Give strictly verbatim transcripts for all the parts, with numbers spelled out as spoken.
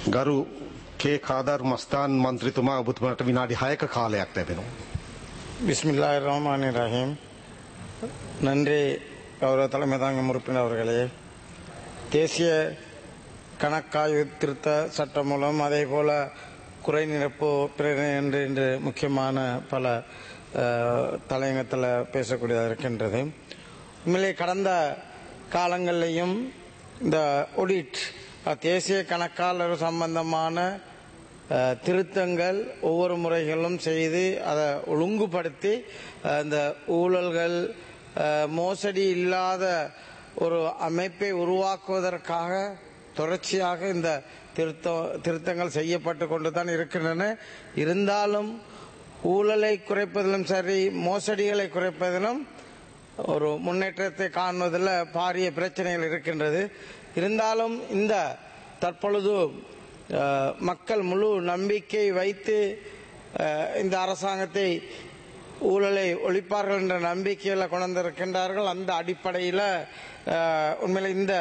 ගරු කේ කාදර් මස්තාන් මන්ත්‍රීතුමා ඔබතුමාට විනාඩි හයක කාලයක් ලැබෙනවා. பிஸ்மில்லாஹிர் ரஹ்மானிர் ரஹீம். நன்றி கௌரவ தலைமை தாங்கும் உறுப்பினர் அவர்களே. தேசிய கணக்காய்வு திருத்த சட்டம் மூலம் அதே போல குறை நிரப்பு பிரேரணை என்று இன்று முக்கியமான பல தலையங்கத்தில் பேசக்கூடியதாக இருக்கின்றது. உண்மையிலே கடந்த காலங்களிலையும் இந்த ஒடிட் தேசிய கணக்காளர் சம்பந்தமான திருத்தங்கள் ஒவ்வொரு முறைகளும் செய்து அதை ஒழுங்குபடுத்தி இந்த ஊழல்கள் மோசடி இல்லாத ஒரு அமைப்பை உருவாக்குவதற்காக தொடர்ச்சியாக இந்த திருத்த திருத்தங்கள் செய்யப்பட்டு கொண்டு தான் இருக்கின்றன. இருந்தாலும் ஊழலை குறைப்பதிலும் சரி மோசடிகளை குறைப்பதிலும் ஒரு முன்னேற்றத்தை காணுவதில் பாரிய பிரச்சனைகள் இருக்கின்றது. இருந்தாலும் இந்த தற்பொழுது மக்கள் முழு நம்பிக்கை வைத்து இந்த அரசாங்கத்தை ஊழலை ஒழிப்பார்கள் என்ற நம்பிக்கையில் கொண்டிருக்கின்றார்கள். அந்த அடிப்படையில் உண்மையில் இந்த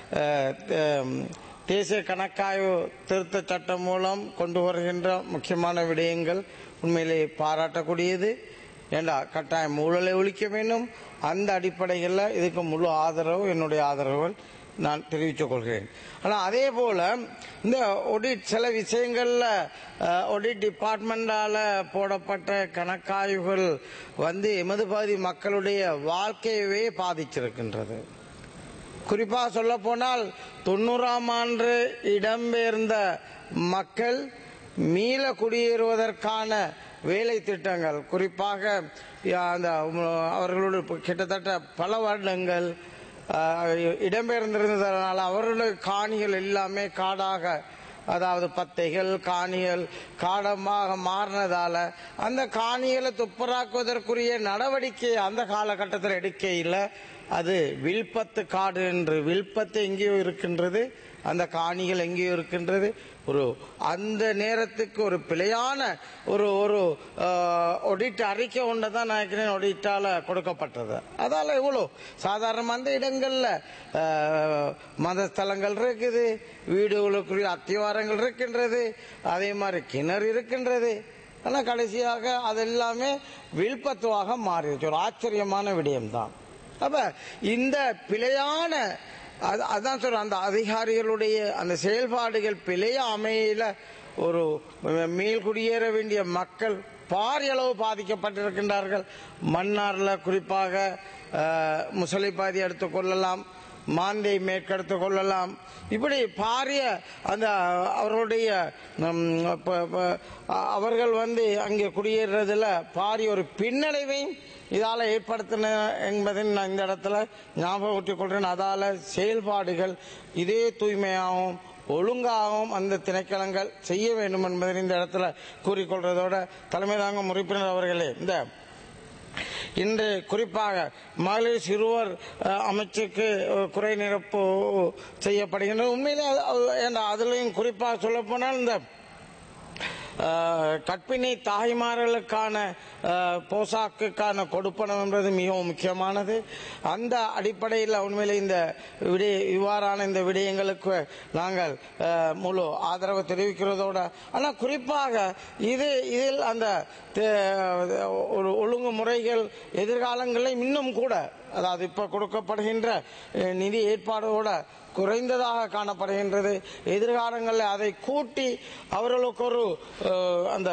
தேசிய கணக்காய்வு திருத்த சட்டம் மூலம் கொண்டு வருகின்ற முக்கியமான விடயங்கள் உண்மையிலே பாராட்டக்கூடியது. ஏண்டா கட்டாயம் ஊழலை ஒழிக்க வேண்டும். அந்த அடிப்படையில் இதுக்கு முழு ஆதரவு என்னுடைய ஆதரவுகள் நான் தெரிவித்துக் கொள்கிறேன். ஆனால் அதே போல இந்த ஒடிட் சில விஷயங்கள்ல ஒடிட் டிபார்ட்மெண்டால போடப்பட்ட கணக்காய்வுகள் வந்து எமது பகுதி மக்களுடைய வாழ்க்கையவே பாதிச்சிருக்கின்றது. குறிப்பாக சொல்ல போனால் தொண்ணூறாம் ஆண்டு இடம்பெயர்ந்த மக்கள் மீள குடியேறுவதற்கான வேலை திட்டங்கள் குறிப்பாக அந்த அவர்களோட கிட்டத்தட்ட பல வருடங்கள் இடம்பெயர்ந்திருந்ததனால அவர்களுடைய காணிகள் எல்லாமே காடாக, அதாவது பத்தைகள் காணிகள் காடமாக மாறினதால அந்த காணிகளை துப்புராக்குவதற்குரிய நடவடிக்கை அந்த காலகட்டத்தில் எடுக்கையில் அது வில்பத்து காடு என்று வில்பத்து எங்கேயோ இருக்கின்றது, அந்த காணிகள் எங்கேயோ இருக்கின்றது. ஒரு அந்த நேரத்துக்கு ஒரு பிழையான ஒரு ஒரு ஒடிட் அறிக்கை ஒன்று தான் நினைக்கிறேன் ஒடிட்டால கொடுக்கப்பட்டது. அதால இவ்வளோ சாதாரண அந்த இடங்கள்ல மத ஸ்தலங்கள் இருக்குது, வீடுகளுக்குரிய அத்திவாரங்கள் இருக்கின்றது, அதே மாதிரி கிணறு இருக்கின்றது. ஆனால் கடைசியாக அது எல்லாமே வில்பத்துவாக மாறிடுச்சு. ஒரு ஆச்சரியமான விடயம்தான். அப்ப இந்த பிழையான அதான் சொல்ற அந்த அதிகாரிகளுடைய அந்த செயல்பாடுகள் பிழைய அமையில ஒரு மேல் குடியேற வேண்டிய மக்கள் பாரிய அளவு பாதிக்கப்பட்டிருக்கின்றார்கள். மன்னார்ல குறிப்பாக முசலிப்பாதி எடுத்துக் கொள்ளலாம், மாந்தை மேற்கெடுத்துக் கொள்ளலாம். இப்படி பாரிய அந்த அவர்களுடைய அவர்கள் வந்து அங்கே குடியேறதுல பாரிய ஒரு பின்னடைவையும் இதால ஏற்படுத்தின என்பதை நான் இந்த இடத்துல ஞாபகம் ஊட்டிக் கொள்றேன். அதால செயல்பாடுகள் இதே தூய்மையாகவும் ஒழுங்காகவும் அந்த திணைக்களங்கள் செய்ய வேண்டும் என்பதை இந்த இடத்துல கூறிக்கொள்றதோட தலைமை தாங்கும் உறுப்பினர் அவர்களே, இந்த இன்று குறிப்பாக மகளிர் சிறுவர் அமைச்சுக்கு குறை நிரப்பு செய்யப்படுகின்றது. உண்மையிலே அதுலயும் குறிப்பாக சொல்ல போனால் இந்த கற்பிணி தாய்மார்களுக்கான போசாக்குக்கான கொடுப்பனம் என்பது மிகவும் முக்கியமானது. அந்த அடிப்படையில் உண்மையிலே இந்த விடய இவ்வாறான இந்த விடயங்களுக்கு நாங்கள் முழு ஆதரவு தெரிவிக்கிறதோட, ஆனால் குறிப்பாக இது இதில் அந்த ஒரு ஒழுங்குமுறைகள் எதிர்காலங்களில் இன்னும் கூட, அதாவது இப்ப கொடுக்கப்படுகின்ற நிதி ஏற்பாடோட குறைந்ததாக காணப்படுகின்றது. எதிர்காலங்களில் அதை கூட்டி அவர்களுக்கு ஒரு அந்த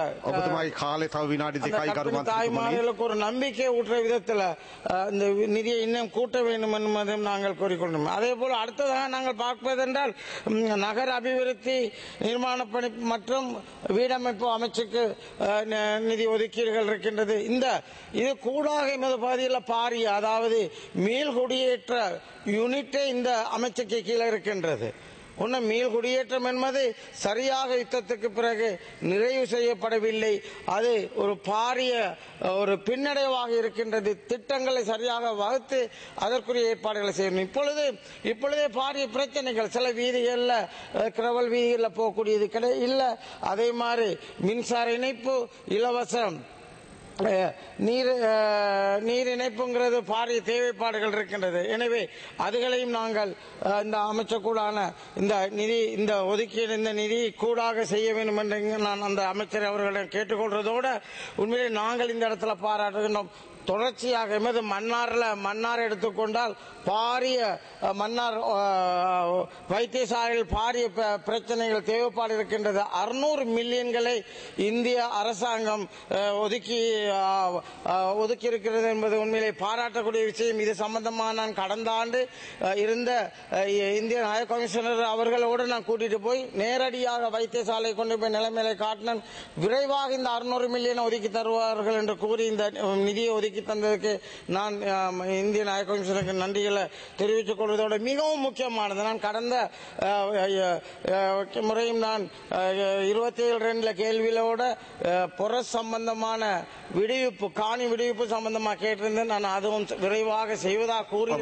தாய்மார்களுக்கு ஒரு நம்பிக்கை ஊற்ற விதத்தில் இந்த நிதியை இன்னும் கூட்ட வேண்டும் என்பதையும் நாங்கள் கூறிக்கொண்டோம். அதே போல அடுத்ததாக நாங்கள் பார்ப்பதென்றால் நகர அபிவிருத்தி நிர்மாண பணி மற்றும் வீடமைப்பு அமைச்சுக்கு நிதி ஒதுக்கீடுகள் இருக்கின்றது. இந்த இது கூடாக எமது பகுதியில் பாரிய, அதாவது மீள் குடியேற்ற யூனிட்டே இந்த அமைச்சுக்கு கீழே இருக்கின்றது. ஒன்று மீள் குடியேற்றம் என்பது சரியாக யுத்தத்துக்கு பிறகு நிறைவு செய்யப்படவில்லை. அது ஒரு பாரிய ஒரு பின்னடைவாக இருக்கின்றது. திட்டங்களை சரியாக வகுத்து அதற்குரிய ஏற்பாடுகளை செய்யணும். இப்பொழுது இப்பொழுதே பாரிய பிரச்சனைகள் சில வீதிகளில் கிரவல் வீதிகளில் போகக்கூடியது கிடை இல்லை. அதே மாதிரி மின்சார இணைப்பு இலவசம் நீர் நீர் இணைப்புங்கிறது பாரிய தேவைப்பாடுகள் இருக்கின்றது. எனவே அதுகளையும் நாங்கள் இந்த அமைச்சக்கூடான இந்த நிதி இந்த ஒதுக்கீடு இந்த நிதி கூடாக செய்ய வேண்டும் என்று நான் அந்த அமைச்சர் அவர்களிடம் கேட்டுக்கொள்றதோடு உண்மையிலே நாங்கள் இந்த இடத்துல பாராட்டுகின்றோம். தொடர்ச்சியாக எமது மன்னார்ல மன்னார் எடுத்துக்கொண்டால் பாரிய மன்னார் வைத்தியசாலையில் பாரிய பிரச்சனைகள் தேவைப்பாடு இருக்கின்றது. அறுநூறு மில்லியன்களை இந்திய அரசாங்கம் ஒதுக்கி ஒதுக்கி இருக்கிறது என்பது உண்மையிலே பாராட்டக்கூடிய விஷயம். இது சம்பந்தமாக நான் கடந்த ஆண்டு இருந்த இந்தியன் ஹை கமிஷனர் அவர்களோடு நான் கூட்டிட்டு போய் நேரடியாக வைத்தியசாலை கொண்டு போய் நிலைமையை காட்டினேன். விரைவாக இந்த அறுநூறு மில்லியனை ஒதுக்கி தருவார்கள் என்று கூறி இந்த நிதியை ஒதுக்கி தந்ததற்கு நான் இந்தியன் ஹை கமிஷனுக்கு நன்றிகளை தெரிவித்துக் கொள்வதோடு மிகவும் முக்கியமானது, நான் கடந்த முறையும் நான் இருபத்தி ஏழு ரெண்டுல கேள்வியோட புற சம்பந்தமான விடுவிப்பு காணி விடுவிப்பு சம்பந்தமாக கேட்டிருந்தேன். நான் அதுவும் விரைவாக செய்வதாக கூறி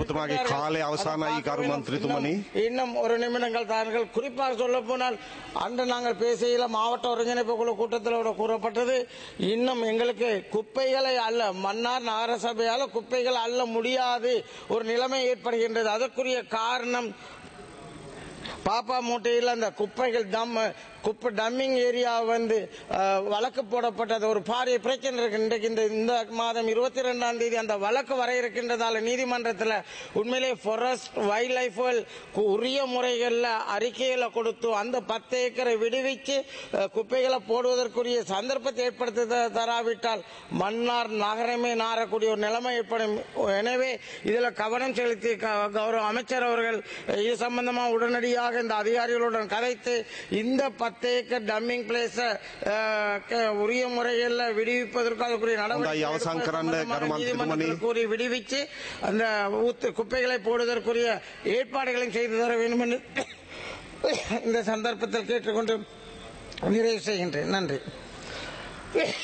இன்னும் ஒரு நிமிடங்கள் தார்கள். குறிப்பாக சொல்ல போனால் அன்று நாங்கள் பேசிய மாவட்ட ஒருங்கிணைப்பு குழு கூட்டத்தில் கூறப்பட்டது, இன்னும் எங்களுக்கு குப்பைகளை அல்ல மன்னார் நகரசபையால் குப்பைகள் அள்ள முடியாது ஒரு நிலைமை ஏற்படுகின்றது. அதற்குரிய காரணம் பாப்பா மூட்டையில் அந்த குப்பைகள் தம் குப்பை டம்மிங் ஏரியா வந்து வழக்கு போடப்பட்டது ஒரு பாரிய பிரச்சனை இருக்கு. இன்றைக்கு இந்த இந்த மாதம் இருபத்தி ரெண்டாம் தேதி அந்த வழக்கு வர இருக்கின்றதால நீதிமன்றத்தில் உண்மையிலே ஃபாரஸ்ட் வைல்ட் லைஃப் உரிய முறைகளில் அறிக்கைகளை கொடுத்து அந்த பத்து ஏக்கரை விடுவிச்சு குப்பைகளை போடுவதற்குரிய சந்தர்ப்பத்தை ஏற்படுத்த தராவிட்டால் மன்னார் நகரமே நாரக்கூடிய ஒரு நிலைமை ஏற்படும். எனவே இதில் கவனம் செலுத்தி கௌரவ அமைச்சர் அவர்கள் இது சம்பந்தமாக உடனடியாக இந்த அதிகாரிகளுடன் கதைத்து இந்த பத்து ஏக்கர் டம்மிங் பிளேஸ் உரிய முறையில் விடுவிப்பதற்கு அதுக்குரிய நடவடிக்கை கூறி விடுவிச்சு அந்த குப்பைகளை போடுவதற்குரிய ஏற்பாடுகளையும் செய்து தர வேண்டும் என்று இந்த சந்தர்ப்பத்தில் கேட்டுக்கொண்டு நிறைவு செய்கின்றேன். நன்றி.